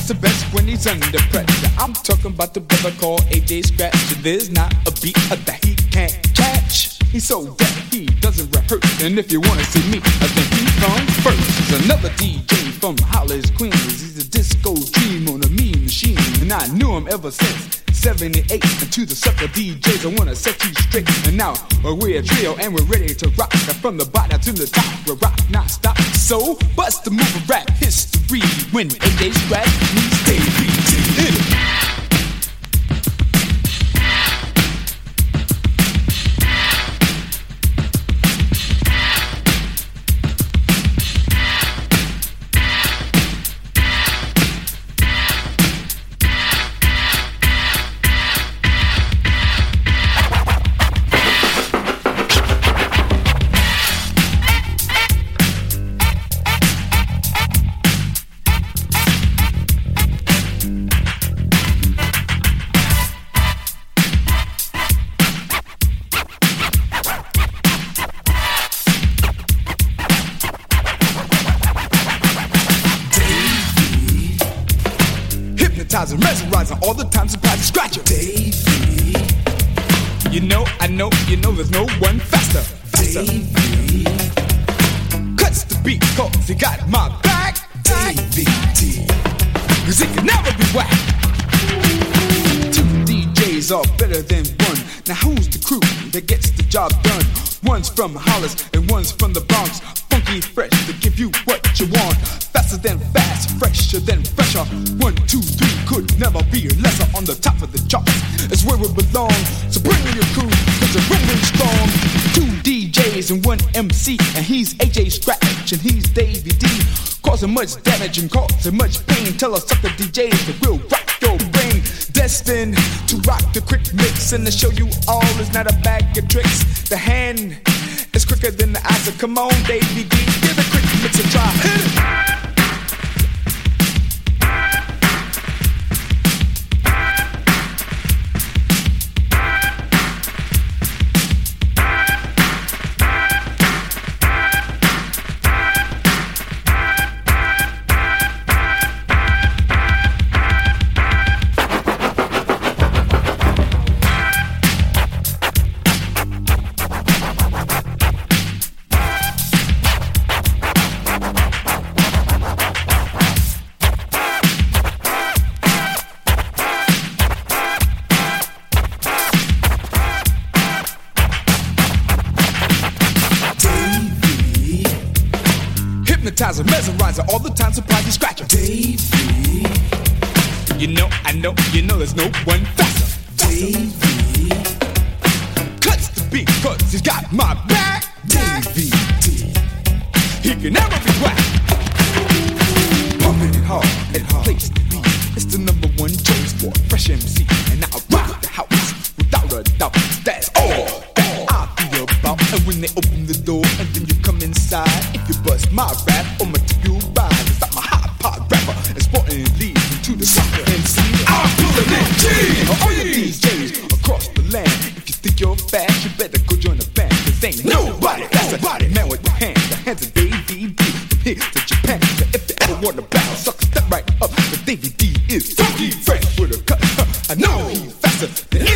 that's the best when he's under pressure. I'm talking about the brother called AJ Scratch. There's not a beat that he can't catch. He's so that he doesn't rehearse. And if you wanna see me, I think he comes first. He's another DJ from Hollis, Queens. He's a disco dream on a mean machine. And I knew him ever since 78. And to the sucker DJs, I wanna set you straight. And now we're a trio and we're ready to rock. From the bottom to the top, we'll rock, not stop. So bust the move of rap history when AJ Scratch meets Davey T. Hit it. Hypnotizing, mesmerizing, all the time surprising, scratcher. Davey. You know, I know, you know there's no one faster. Davey. Cuts the beat, cause he got my back. Davey T. Cause he can never be whacked. Two DJs are better than one. Now who's the crew that gets the job done? One's from Hollis and one's from the Bronx. Funky fresh to give you what you want. Faster than fast, fresher than fresher. 1, 2, 3 could never be lesser. On the top of the charts, it's where we belong. So bring in your crew, cause the rolling strong. 2 DJs and 1 MC, and he's AJ Scratch and he's Davey D. Causing much damage and causing much pain. Tell us sucker DJs that will rock your brain. Destined to rock the quick mix and to show you all is not a bag of tricks. The hand is quicker than the eye, so come on, Davey D, give the quick mix a try. Hit it! Hypnotizer, mesmerizer, all the time surprise you scratcher. Davey. You know, I know, you know there's no one faster. Davey. Cuts the beat, cause he's got my back. Davey D. He can never be whacked. Pumping it hard and place to be. It's the number 1 choice for a fresh MC. And I rock the house without a doubt. That's all that I be about. And when they open the door and then you come inside, if you bust my rap, I'ma take you ride. It's like my hot pot rapper and sporting leads into the sucker MC. I'm pulling it G. All your DJs across the land. If you think you're fast, you better go join the band. Cause ain't nobody that's a man with the hands of Davey D. From here to Japan. So if you ever wanna battle, sucker, step right up. Cause Davey D is funky fresh with a cut. I know he's faster than